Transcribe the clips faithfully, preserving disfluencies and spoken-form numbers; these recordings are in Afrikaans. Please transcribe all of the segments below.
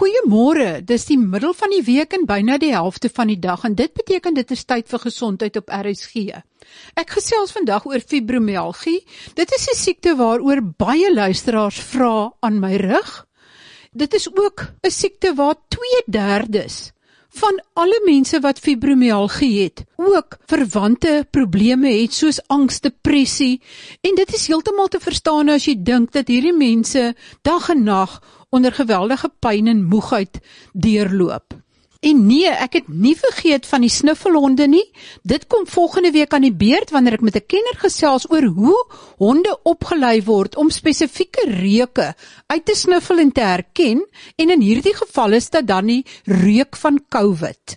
Goeiemôre, dis die middel van die week en byna die helfte van die dag en dit beteken dit is tyd vir gesondheid op R S G. Ek gesels vandag oor fibromialgie. Dit is 'n siekte waaroor baie luisteraars vra aan my rig. Dit is ook 'n siekte waar twee derdes van alle mense wat fibromialgie het, ook verwante probleme het soos angs, depressie, en dit is heeltemal te verstaan as jy dink dat hierdie mense dag en nag onder geweldige pyn en moegheid deurloop. En nee, ek het nie vergeet van die snuffelhonde nie. Dit kom volgende week aan die beurt wanneer ek met 'n kenner gesels oor hoe honde opgelei word om spesifieke reuke uit te snuffel en te herken, en in hierdie geval is dit dan die reuk van COVID.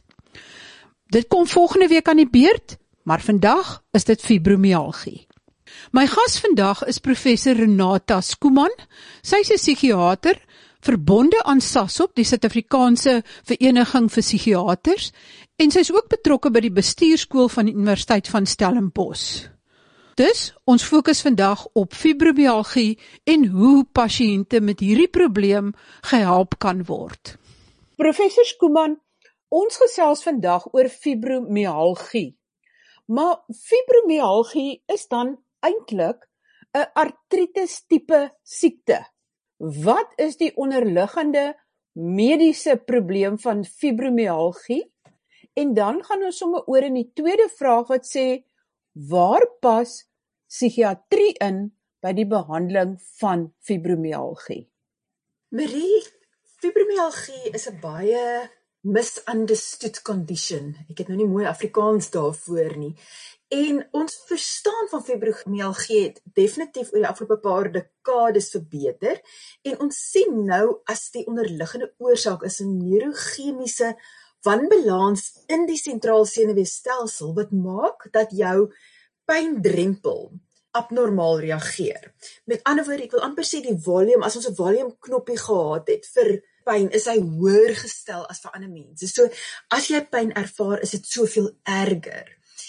Dit kom volgende week aan die beurt, maar vandag is dit fibromialgie. My gas vandag is professor Renata Schoeman. Sy is 'n psigiater, verbonde aan SASOP, die Suid-Afrikaanse Vereniging vir Psigiaters, en sy is ook betrokke by die bestuurskool van die Universiteit van Stellenbosch. Dus, ons fokus vandag op fibromialgie en hoe pasiënte met hierdie probleem gehelp kan word. Professor Schoeman, ons gesels vandag oor fibromialgie. Maar fibromialgie is dan eintlik 'n artritis tipe siekte. Wat is die onderliggende mediese probleem van fibromialgie? En dan gaan ons sommer oor in die tweede vraag wat sê, waar pas psigiatrie in by die behandeling van fibromialgie? Marie, fibromialgie is 'n baie misunderstood condition. Ek het nou nie mooi Afrikaans daarvoor nie. En ons verstaan van fibromialgie het definitief oor die afgelope paar dekades verbeter, en ons sien nou as die onderliggende oorsaak is 'n neurochemiese wanbalans in die sentraal senuweestelsel wat maak dat jou pyndrempel abnormaal reageer. Met ander woorde, ek wil amper sê die volume, as ons 'n volume knoppie gehad het vir pyn, is hy hoër gestel as vir ander mense. So as jy pyn ervaar, is dit soveel erger.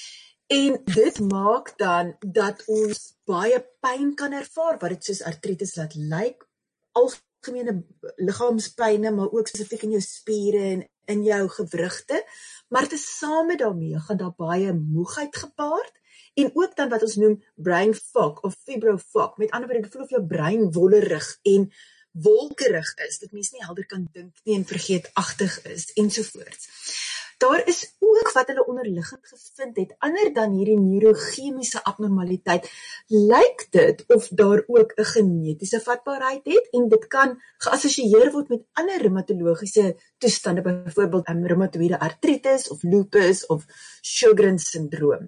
En dit maak dan dat ons baie pyn kan ervaar, wat dit soos artritis laat lyk, algemene liggaamspyne, maar ook spesifiek in jou spiere en in jou gewrigte, maar tesame daarmee gaan daar baie moegheid gepaard, en ook dan wat ons noem brain fog of fibro fog, met ander woorde, dit voel of jou brein wollerig en wolkerig is, dat mens nie helder kan dink nie en vergeetagtig is, ensovoorts. Daar is ook wat hulle onderliggend gevind het, ander dan hierdie neurochemiese abnormaliteit, lyk dit of daar ook 'n genetiese vatbaarheid het, en dit kan geassosieer word met ander reumatologiese toestande, byvoorbeeld um, reumatoïde artritis of lupus of Sjogren's syndroom.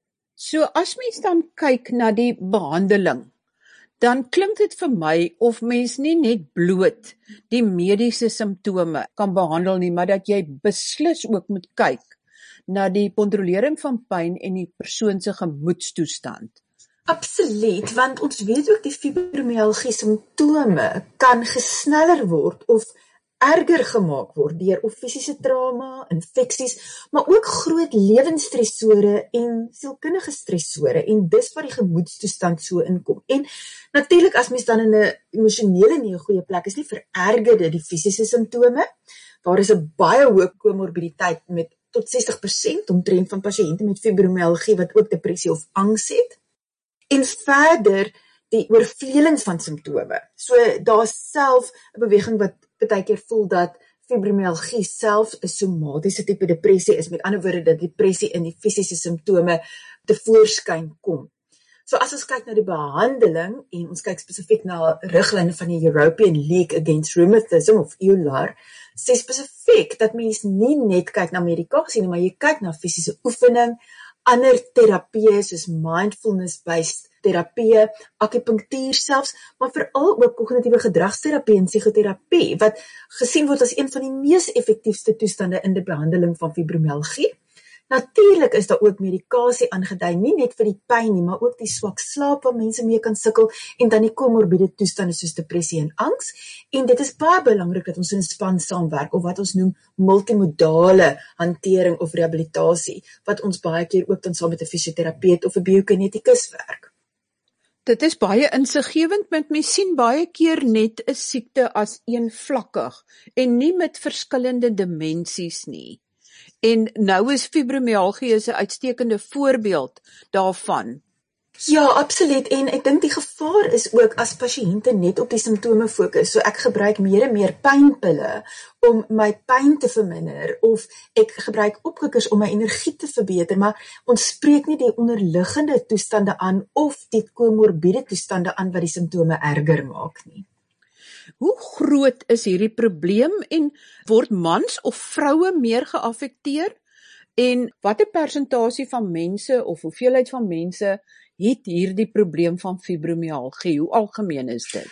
So as mens dan kyk na die behandeling, dan klink dit vir my of mens nie net bloot die mediese simptome kan behandel nie, maar dat jy beslis ook moet kyk na die kontrolering van pyn en die persoon se gemoedstoestand. Absoluut, want ons weet ook die fibromialgie simptome kan gesneller word of erger gemaak word deur of fisiese trauma, infeksies, maar ook groot lewensstressore en sielkundige stressore, en dis waar die gemoedstoestand so inkom. En natuurlik as mens dan in 'n emosionele nie 'n goeie plek is nie, vererger dit die fisiese simptome. Daar is 'n baie hoë komorbiditeit met tot sestig persent omtrent van pasiënte met fibromialgie wat ook depressie of angs het. En verder die oorvleeling van simptome. So daar's self 'n beweging wat baie keer voel dat fibromialgie self 'n somatiese tipe depressie is, met ander woorde dat depressie in die fisiese simptome tevoorskyn kom. So as ons kyk na die behandeling, en ons kyk spesifiek na riglyne van die European League Against Rheumatism of E U L A R, sê spesifiek dat mens nie net kyk na medikasie nie, maar jy kyk na fisiese oefening, ander terapieë soos mindfulness-based terapie, akupunktuur selfs, maar veral ook kognitiewe gedragsterapie en psigoterapie, wat gesien word as een van die mees effektiefste toestande in die behandeling van fibromialgie. Natuurlik is daar ook medikasie aangedui, nie net vir die pyn nie, maar ook die swak slaap wat mense mee kan sukkel, en dan die komorbiede toestande soos depressie en angs. En dit is baie belangrik dat ons in span saamwerk, of wat ons noem multimodale hantering of rehabilitasie, wat ons baie keer ook dan saam met 'n fisioterapeut of 'n biokineticus werk. Dit is baie insiggewend, want mens sien baie keer net 'n siekte as eenvlakkig en nie met verskillende dimensies nie. En nou is fibromialgie 'n uitstekende voorbeeld daarvan. Ja, absoluut. En ek dink die gevaar is ook as pasiënte net op die simptome fokus. So ek gebruik meer en meer pynpille om my pyn te verminder, of ek gebruik opkikkers om my energie te verbeter, maar ons spreek nie die onderliggende toestande aan of die komorbiede toestande aan wat die simptome erger maak nie. Hoe groot is hierdie probleem en word mans of vroue meer geaffekteer? En watter persentasie van mense of hoeveelheid van mense het hierdie probleem van fibromialgie? Hoe algemeen is dit?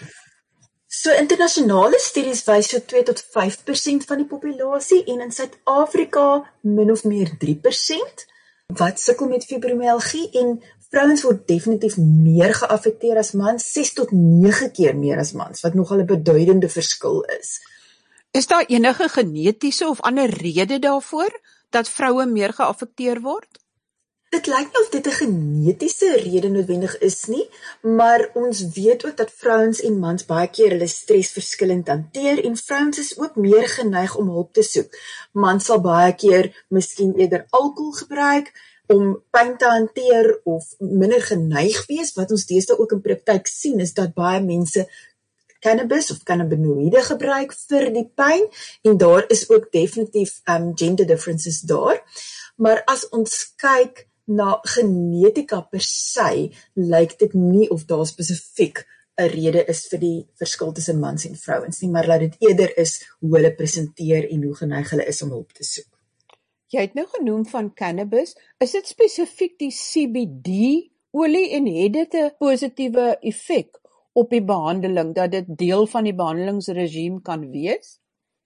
So internasionale studies wys so twee tot vyf persent van die populasie en in Suid-Afrika min of meer drie persent wat sukkel met fibromialgie, en vrouens word definitief meer geaffekteer as mans, ses tot nege keer meer as mans, wat nogal 'n beduidende verskil is. Is daar enige genetiese of ander rede daarvoor dat vroue meer geaffekteer word? Dit lyk nie of dit 'n genetiese rede noodwendig is nie, maar ons weet ook dat vrouens en mans baie keer hulle stres verskillend hanteer, en vrouens is ook meer geneig om hulp te soek. Mans sal baie keer miskien eerder alkohol gebruik om pyn te hanteer of minder geneig wees. Wat ons deesdae ook in praktyk sien is dat baie mense cannabis of cannabinoïde gebruik vir die pyn, en daar is ook definitief um, gender differences daar. Maar as ons kyk na genetika per se, lyk dit nie of daar spesifiek 'n rede is vir die verskil tussen mans en vrouens nie, maar dat dit eerder is hoe hulle presenteer en hoe geneig hulle is om hulp te soek. Jy het nou genoem van cannabis. Is dit spesifiek die C B D-olie en het dit 'n positiewe effek op die behandeling, dat dit deel van die behandelingsregime kan wees?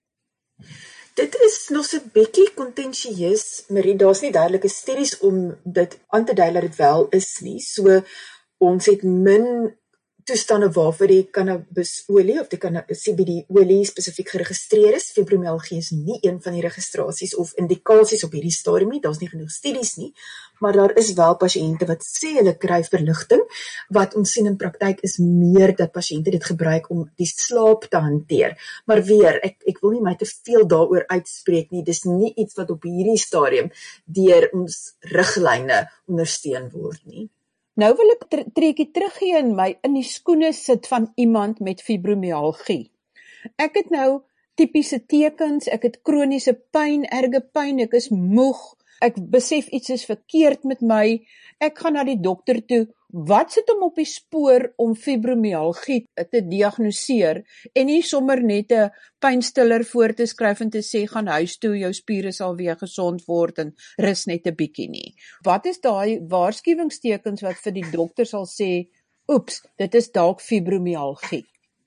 Dit is nog so 'n bietjie kontensieus, Marie, daar's nie duidelike studies om dit aan te dui dat dit wel is nie. So ons het min toestande waarvoor die cannabisolie of die C B D-olie spesifiek geregistreer is. Fibromialgie is nie een van die registrasies of indikasies op hierdie stadium nie, daar's nie genoeg studies nie, maar daar is wel pasiënte wat sê hulle kry verligting. Wat ons sien in praktyk is meer dat pasiënte dit gebruik om die slaap te hanteer. Maar weer, ek, ek wil nie my te veel daaroor uitspreek nie, dis nie iets wat op hierdie stadium deur ons riglyne ondersteun word nie. Nou wil ek trekkie teruggee in my in die skoene sit van iemand met fibromialgie. Ek het nou tipiese tekens, ek het kroniese pyn, erge pyn, ek is moeg, ek besef iets is verkeerd met my, ek gaan na die dokter toe. Wat sit hom op die spoor om fibromialgie te diagnoseer en nie sommer net 'n pynstiller voor te skryf en te sê gaan huis toe, jou spiere sal weer gesond word en rus net 'n bietjie nie. Wat is daai waarskuwingstekens wat vir die dokter sal sê, oeps, dit is dalk fibromialgie?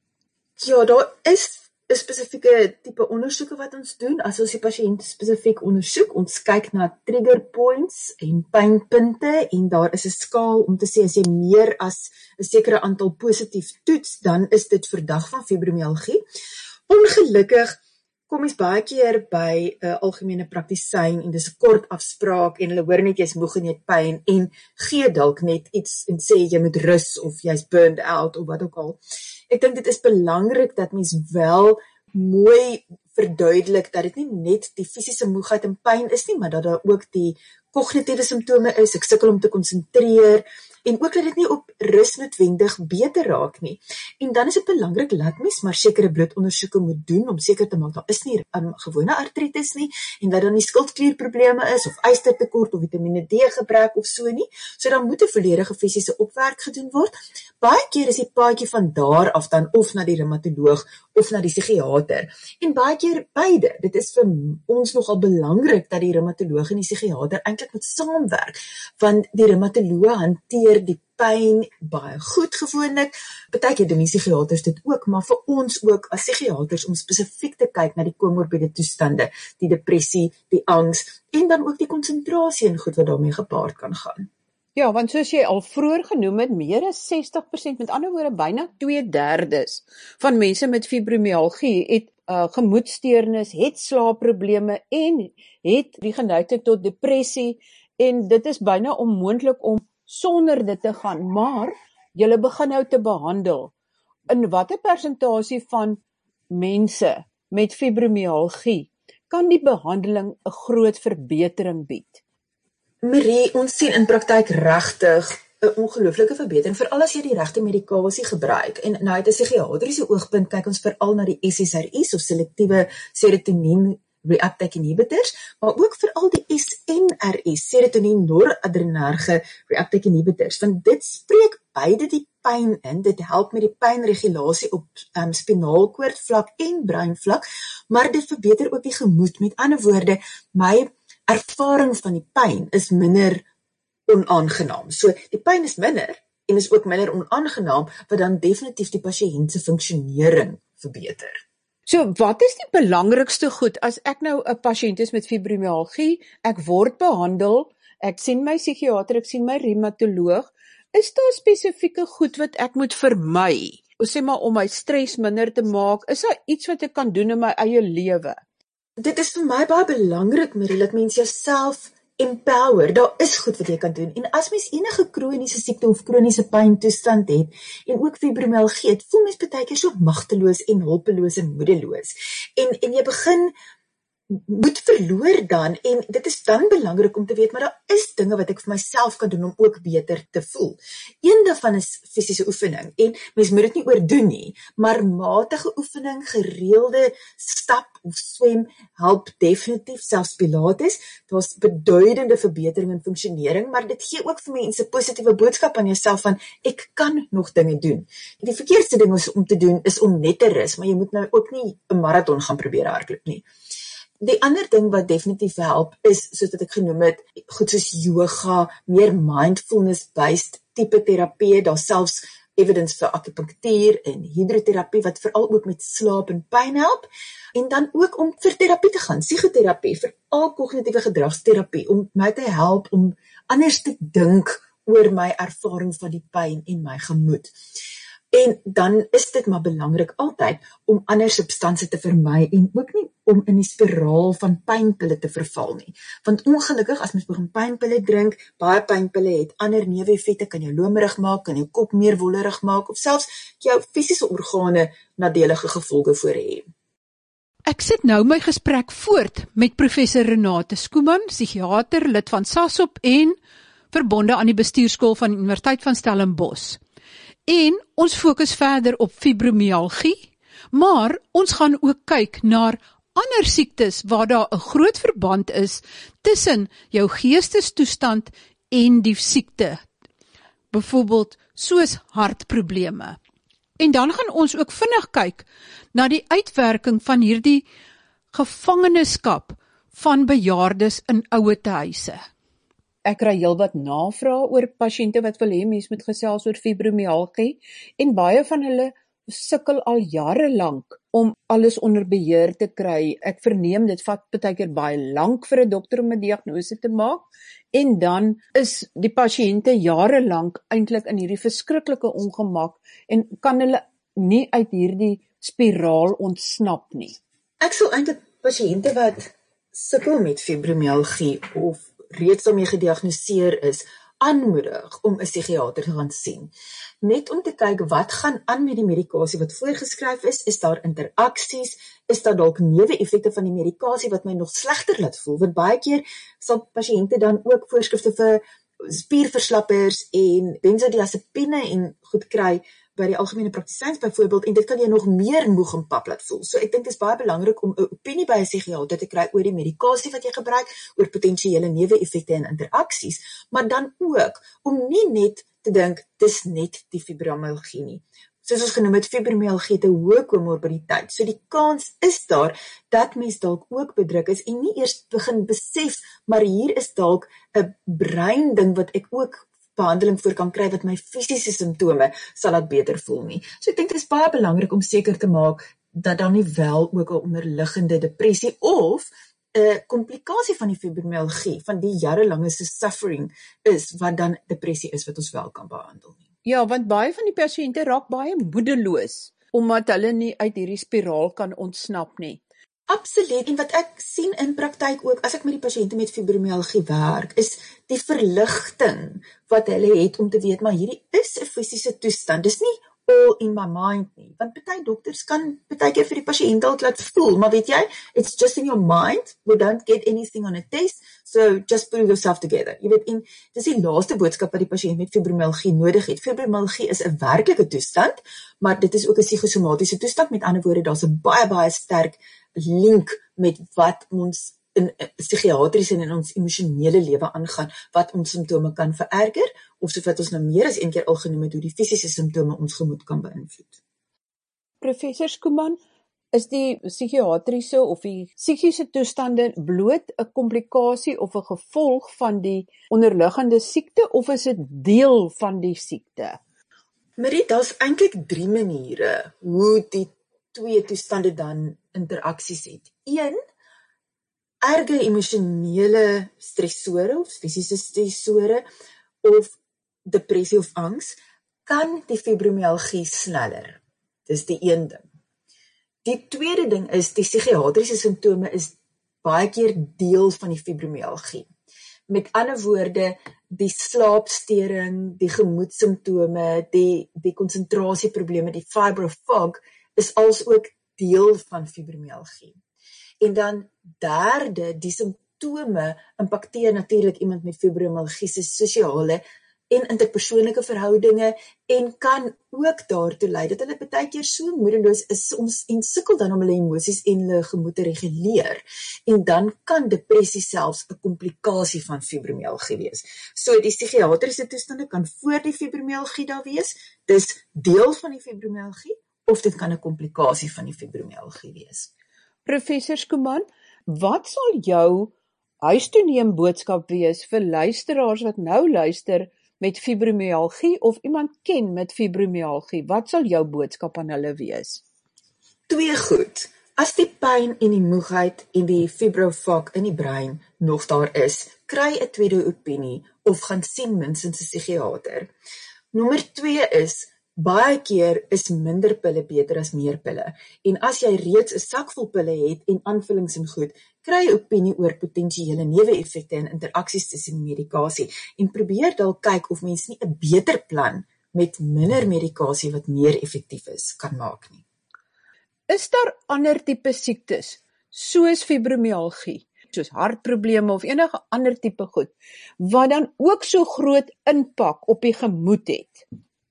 Ja, daar is 'n spesifieke tipe ondersoeke wat ons doen. As ons die pasiënt spesifiek ondersoek, ons kyk na trigger points en pynpunte, en daar is 'n skaal om te sê as jy meer as 'n sekere aantal positief toets, dan is dit verdag van fibromialgie. Ongelukkig kom ons baie keer by 'n uh, algemene praktisyn en dis 'n kort afspraak en hulle hoor net jy's moeg en jy het pyn en gee dalk net iets en sê jy moet rus of jy's burned out of wat ook al. Ek dink dit is belangrik dat mens wel mooi verduidelik dat dit nie net die fisiese moegheid en pyn is nie, maar dat daar ook die kognitiewe simptome is, ek sukkel om te konsentreer, en ook dat dit nie op rus noodwendig beter raak nie. En dan is dit belangrik dat mens maar sekere bloedondersoeke moet doen om seker te maak daar is nie um, gewone artritis nie, en dat dan nie skildklierprobleme is of ystertekort of Vitamiene D gebrek of so nie. So dan moet 'n volledige fisiese opwerk gedoen word. Baie keer is die paadjie van daar af dan of na die reumatoloog of na die psigiater. En baie keer beide. Dit is vir ons nogal belangrik dat die reumatoloog en die psigiater eintlik moet saamwerk, want die reumatoloog hanteer die pyn baie goed gewoonlik. Partykeer doen die psigiaters dit ook, maar vir ons ook as psigiaters om spesifiek te kyk na die komorbiede toestande, die depressie, die angs en dan ook die konsentrasie en goed wat daarmee gepaard kan gaan. Ja, want soos jy al vroeër genoem het, meer as sestig persent, met ander woorde byna twee derdes van mense met fibromialgie het uh, gemoedsteurnis, het slaapprobleme en het die geneigtheid tot depressie, en dit is byna onmoontlik om sonder dit te gaan, maar julle begin nou te behandel, in watter persentasie van mense met fibromialgie kan die behandeling 'n groot verbetering bied? Marie, ons sien in praktyk regtig 'n ongelooflike verbetering, veral as jy die regte medikasie gebruik. En nou uit 'n psigiatriese oogpunt kyk ons veral na die S S R I's of selektiewe serotonien reuptake inhibitors, maar ook veral die S N R I's, serotonien noradrenerge reuptake inhibitors, want dit spreek beide die pyn in, dit help met die pynregulasie op um, spinaalkoordvlak en breinvlak, maar dit verbeter ook die gemoed. Met ander woorde, my ervaring van die pyn is minder onaangenaam. So die pyn is minder en is ook minder onaangenaam, wat dan definitief die pasiënt se funksionering verbeter. So wat is die belangrikste goed as ek nou 'n pasiënt is met fibromialgie, ek word behandel, ek sien my psigiater, ek sien my reumatoloog, is daar spesifieke goed wat ek moet vermy? Sê maar om my stres minder te maak, is daar iets wat ek kan doen in my eie lewe? Dit is vir my baie belangrik, Marie, dat mens jouself empower. Daar is goed wat jy kan doen. En as mens enige kroniese siekte of kroniese pyntoestand het, en ook fibromialgie het, voel mens baie keer so magteloos en hulpeloos en moedeloos. En, en jy begin moed verloor dan, en dit is dan belangrik om te weet, maar daar is dinge wat ek vir myself kan doen om ook beter te voel. Een daarvan is fisiese oefening, en mens moet dit nie oordoen nie, maar matige oefening, gereelde stap of swem, help definitief, selfs Pilates, daar's beduidende verbetering in funksionering, maar dit gee ook vir mense 'n positiewe boodskap aan jouself van, ek kan nog dinge doen. Die verkeerdste ding om te doen, is om net te rus, maar jy moet nou ook nie 'n marathon gaan probeer hardloop nie. Die ander ding wat definitief help is, soos wat ek genoem het, goed soos yoga, meer mindfulness-based tipe terapie, daar selfs evidence vir akupunktuur en hidroterapie, wat veral ook met slaap en pyn help, en dan ook om vir terapie te gaan, psigoterapie, veral kognitiewe gedragsterapie, om my te help om anders te dink oor my ervaring van die pyn en my gemoed. En dan is dit maar belangrik altyd om ander substansie te vermy en ook nie om in die spiraal van pynpille te verval nie. Want ongelukkig, as mens begin pynpille drink, baie pynpille het ander neeweffekte, kan jou lomerig maak, kan jou kop meer wollerig maak, of selfs jou fisiese organe nadelige gevolge voor hê. Ek sit nou my gesprek voort met professor Renate Schoeman, psigiater, lid van SASOP en verbonde aan die bestuurskool van die Universiteit van Stellenbosch. En ons fokus verder op fibromialgie, maar ons gaan ook kyk na ander siektes waar daar 'n groot verband is tussen jou geestestoestand en die siekte. Byvoorbeeld soos hartprobleme. En dan gaan ons ook vinnig kyk na die uitwerking van hierdie gevangenskap van bejaardes in ouetehuise. Ek kry heelwat navrae oor pasiënte wat wil hê mens moet gesels oor fibromialgie, en baie van hulle sukkel al jare lank om alles onder beheer te kry. Ek verneem dit vat baie keer baie lank vir 'n dokter om 'n diagnose te maak, en dan is die pasiënte jare lank eintlik in hierdie verskriklike ongemak en kan hulle nie uit hierdie spiraal ontsnap nie. Ek sou eintlik pasiënte wat sukkel met fibromialgie of reeds daarmee gediagnoseer is, aanmoedig om 'n psigiater te gaan sien. Net om te kyk wat gaan aan met die medikasie wat voorgeskryf is, is daar interaksies, is daar dalk neeweffekte van die medikasie wat my nog slegter laat voel, want baie keer sal pasiënte dan ook voorskrifte vir spierverslappers en benzodiazepine en goed kry by die algemene praktisyns byvoorbeeld, en dit kan jy nog meer moeg en pap laat voel. So ek dink dit is baie belangrik om 'n opinie by 'n psigiater te kry oor die medikasie wat jy gebruik, oor potensiële neeweffekte en interaksies, maar dan ook om nie net te dink, dis net die fibromialgie nie. Soos ons genoem het, fibromialgie het 'n hoë komorbiditeit. So die kans is daar dat mens dalk ook bedruk is en nie eers begin besef, maar hier is dalk 'n brein ding wat ek ook behandeling voor kan kry wat my fisiese simptome sal laat beter voel nie. So ek dink dit is baie belangrik om seker te maak dat dan nie wel ook 'n onderliggende depressie of 'n komplikasie van die fibromialgie, van die jarelange suffering is, wat dan depressie is wat ons wel kan behandel nie. Ja, want baie van die pasiënte raak baie moedeloos, omdat hulle nie uit hierdie spiraal kan ontsnap nie. Absoluut, en wat ek sien in praktyk ook, as ek met die pasiënte met fibromialgie werk, is die verligting wat hulle het om te weet, maar hierdie is 'n fisiese toestand, dis nie all in my mind nie, want party dokters kan partykeer vir die pasiënt dalk laat voel, maar weet jy, it's just in your mind, we don't get anything on a test, so just put yourself together. Jy weet, en dis die laaste boodskap wat die pasiënt met fibromialgie nodig het. Fibromialgie is 'n werklike toestand, maar dit is ook 'n psigosomatiese toestand, met ander woorde, daar's 'n baie baie sterk link met wat ons in psigiatries en in ons emosionele lewe aangaan, wat ons simptome kan vererger, of soos wat ons nou meer as een keer al genoem het, hoe die fisiese simptome ons gemoed kan beïnvloed. Professor Skuman, is die psigiatriese of die psigiese toestande bloot 'n komplikasie of 'n gevolg van die onderliggende siekte, of is dit deel van die siekte? Marie, daar's eintlik drie maniere hoe die twee toestande dan interaksies het. Een, erge emosionele stresore of fisiese stresore of depressie of angs kan die fibromialgie sneller. Dis die een ding. Die tweede ding is die psigiatriese simptome is baie keer deel van die fibromialgie. Met ander woorde, die slaapstering, die gemoedssimptome, die die konsentrasieprobleme, die fibrofog is als ook deel van fibromialgie. En dan derde, die simptome impakteer natuurlik iemand met fibromialgie se sosiale en interpersoonlike verhoudinge en kan ook daartoe lei dat hulle baie keer so moedeloos is soms en sukkel dan om hulle emosies en hulle gemoed te reguleer. En dan kan depressie selfs 'n komplikasie van fibromialgie wees. So die psigiatriese toestande kan voor die fibromialgie daar wees, dis deel van die fibromialgie, of dit kan 'n komplikasie van die fibromialgie wees. Professor Skuman, wat sal jou huistoeneem boodskap wees vir luisteraars wat nou luister met fibromialgie of iemand ken met fibromialgie? Wat sal jou boodskap aan hulle wees? Twee goed. As die pyn en die moegheid en die fibrofog in die brein nog daar is, kry 'n tweede opinie of gaan sien minstens 'n psigiater. Nommer twee is, baie keer is minder pille beter as meer pille. En as jy reeds 'n sak vol pille het en aanvullings en goed, kry 'n opinie oor potensiële neeweffekte en interaksies tussen medikasie en probeer dalk kyk of mens nie 'n beter plan met minder medikasie wat meer effektief is kan maak nie. Is daar ander tipe siektes soos fibromialgie, soos hartprobleme of enige ander tipe goed wat dan ook so groot impak op die gemoed het?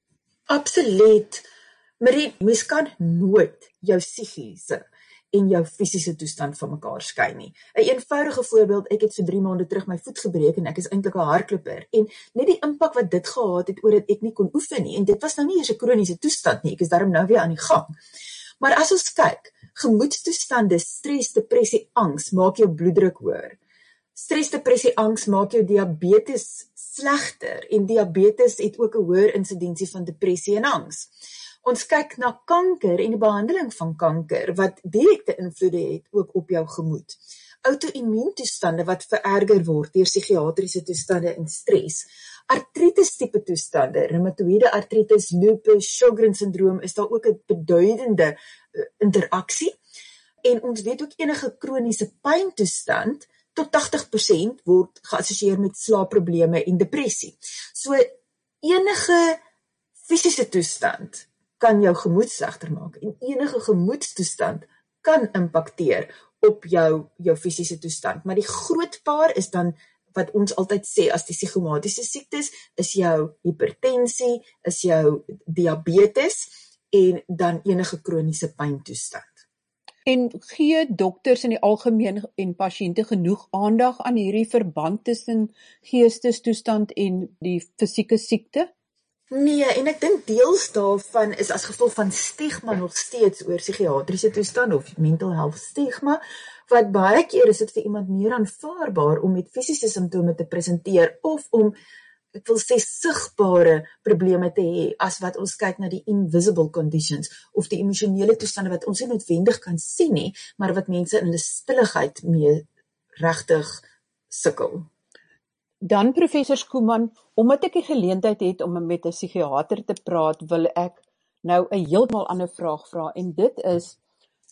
Absoluut. Marie, mens kan nooit jou psigiese en jou fisiese toestand van mekaar skei nie. 'n Eenvoudige voorbeeld, ek het so drie maande terug my voet gebreek en ek is eintlik 'n hardloper. En net die impak wat dit gehad het oor dat ek nie kon oefen nie, en dit was nou nie eers 'n kroniese toestand nie, ek is daarom nou weer aan die gang. Maar as ons kyk, gemoedstoestande, stres, depressie, angs maak jou bloeddruk hoër. Stres, depressie, angs maak jou diabetes slegter en diabetes het ook 'n hoër insidensie van depressie en angs. Ons kyk na kanker en die behandeling van kanker wat direkte invloede het ook op jou gemoed. Auto-immuuntoestande wat vererger word deur psigiatriese toestande en stres. Artritis tipe toestande, reumatoïede artritis, lupus, Sjogren syndroom is daar ook 'n beduidende uh, interaksie. En ons weet ook enige kroniese pyntoestand tot tagtig persent word geassosieer met slaapprobleme en depressie. So enige fisiese toestand kan jou gemoed slegter maak en enige gemoedstoestand kan impakteer op jou jou fisiese toestand. Maar die groot paar is dan wat ons altyd sê as die psigomatiese siektes is jou hipertensie, is jou diabetes en dan enige kroniese pyntoestand. En gee dokters in die algemeen en pasiënte genoeg aandag aan hierdie verband tussen geestestoestand en die fisieke siekte? Nee, en ek dink deels daarvan is as gevolg van stigma nog steeds oor psigiatriese toestand of mental health stigma, wat baie keer is dit vir iemand meer aanvaarbaar om met fisiese simptome te presenteer of om, ek wil sê, sigbare probleme te hê as wat ons kyk na die invisible conditions of die emosionele toestande wat ons nie noodwendig kan sien nie, maar wat mense in hulle stilligheid mee regtig sukkel. Dan Professor Skuman, omdat ek die geleentheid het om met 'n psigiater te praat, wil ek nou 'n heeltemal ander vraag vra en dit is,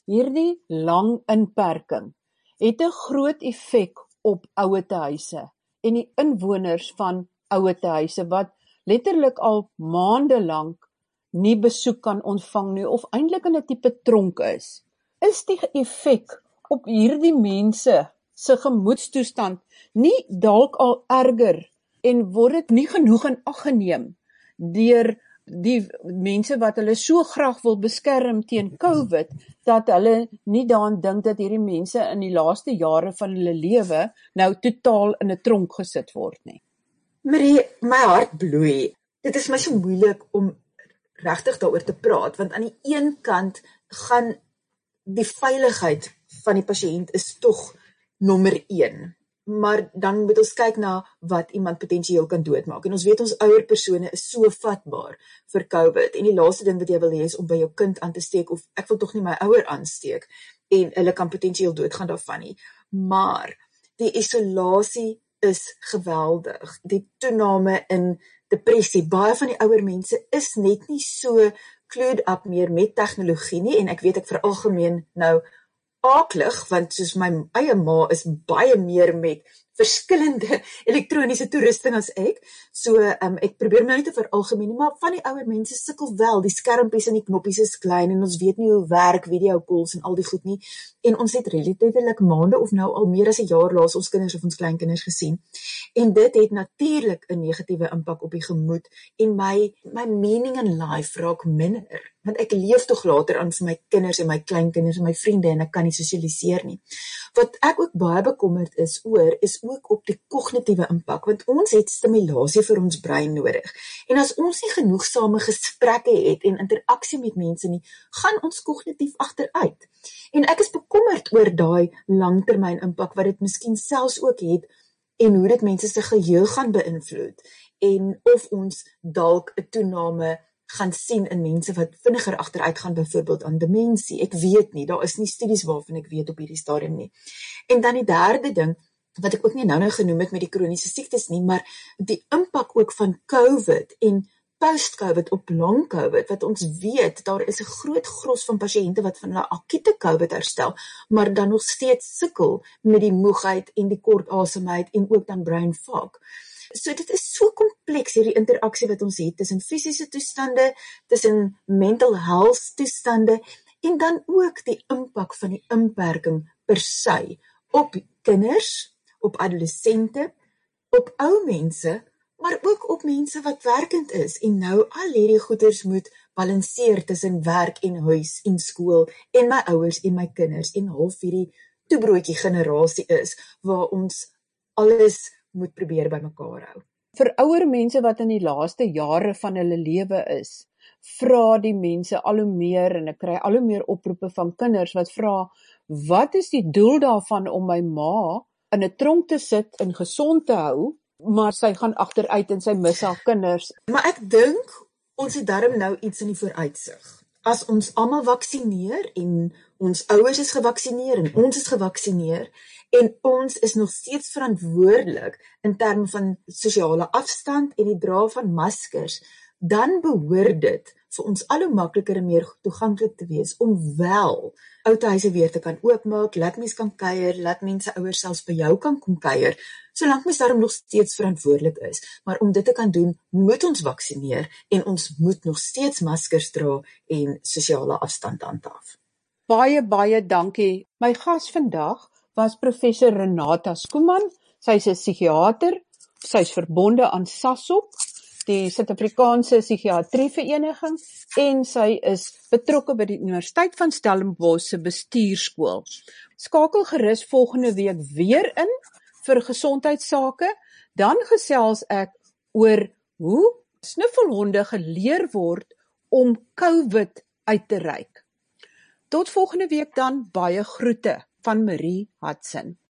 hierdie lang inperking het 'n groot effek op ouetehuise en die inwoners van ouetehuise wat letterlik al maande lank nie besoek kan ontvang nie of eintlik in 'n tipe tronk is. Is die effek op hierdie mense se gemoedstoestand nie dalk al erger en word dit nie genoeg in ag geneem deur die mense wat hulle so graag wil beskerm teen COVID, dat hulle nie daaraan dink dat hierdie mense in die laaste jare van hulle lewe nou totaal in 'n tronk gesit word nie. Marie, my hart bloei. Dit is my so moeilik om regtig daaroor te praat, want aan die een kant gaan die veiligheid van die pasiënt is tog nommer een. Maar dan moet ons kyk na wat iemand potensieel kan doodmaak. En ons weet ons ouer persone is so vatbaar vir COVID. En die laaste ding wat jy wil hê is om by jou kind aan te steek, of ek wil tog nie my ouer aansteek, en hulle kan potensieel doodgaan daarvan nie. Maar die isolasie is geweldig. Die toename in depressie, baie van die ouer mense is net nie so clued up meer met tegnologie nie, en ek weet ek veralgemeen nou aaklig, want soos my eie ma is baie meer met verskillende elektroniese toerusting as ek, so um, ek probeer nou nie te veralgemeen nie, maar van die ouer mense sukkel wel, die skermpies en die knoppies is klein, en ons weet nie hoe werk video calls en al die goed nie, en ons het relatiewelik maande of nou al meer as 'n jaar laas ons kinders of ons kleinkinders gesien, en dit het natuurlik 'n negatiewe impak op die gemoed, en my, my meaning in life raak minder, want ek leef tog later aan vir my kinders en my kleinkinders en my vriende, en ek kan nie sosialiseer nie. Wat ek ook baie bekommerd is oor, is ook op die kognitiewe impak, want ons het stimulasie vir ons brein nodig. En as ons nie genoegsame gesprekke het en interaksie met mense nie, gaan ons kognitief agteruit. En ek is bekommerd oor daai langtermyn impak wat dit miskien selfs ook het, en hoe dit mense se geheue gaan beïnvloed, en of ons dalk 'n toename gaan sien in mense wat vinniger agteruit gaan, byvoorbeeld aan demensie. Ek weet nie, daar is nie studies waarvan ek weet op hierdie stadium nie. En dan die derde ding, wat ek ook nie nou nou genoem het met die kroniese siektes nie, maar die impak ook van COVID en post-COVID op long COVID, wat ons weet, daar is 'n groot gros van pasiënte wat van hulle akute COVID herstel, maar dan nog steeds sukkel met die moegheid en die kort asemheid en ook dan brain fog. So dit is so kompleks hierdie interaksie wat ons het tussen fisiese toestande, tussen mental health toestande, en dan ook die impak van die inperking per se op kinders, op adolessente, op ou mense, maar ook op mense wat werkend is, en nou al hierdie goeders moet balanseer tussen werk en huis en skool, en my ouers en my kinders, en half hierdie toebroodjie generasie is, waar ons alles moet probeer by mekaar hou. Vir ouer mense wat in die laaste jare van hulle lewe is, vra die mense al hoe meer, en ek kry al hoe meer oproepe van kinders wat vra, wat is die doel daarvan om my ma in 'n tronk te sit en gesond te hou, maar sy gaan agteruit en sy mis haar kinders. Maar ek dink, ons het darm nou iets in die vooruitsig. As ons almal vaksineer, en ons ouers is gevaksineer, en ons is gevaksineer, en ons is nog steeds verantwoordelik in terme van sosiale afstand en die dra van maskers, dan behoort dit vir ons al hoe makliker en meer toeganklik te wees, om wel outehuise weer te kan oopmaak, laat mens kan kuier, laat mense ouers selfs by jou kan kom kuier, solank mens daarom nog steeds verantwoordelik is. Maar om dit te kan doen, moet ons vaksineer, en ons moet nog steeds maskers dra en sosiale afstand handhaaf. Baie, baie dankie. My gas vandag was professor Renata Schoeman. Sy is 'n psigiater, sy is verbonde aan SASOP, die Suid-Afrikaanse Psigiatrievereniging, en sy is betrokke by die Universiteit van Stellenbosch se bestuurskool. Skakel gerus volgende week weer in vir gesondheidsake, dan gesels ek oor hoe snuffelhonde geleer word om COVID uit te reik. Tot volgende week dan, baie groete van Marie Hudson.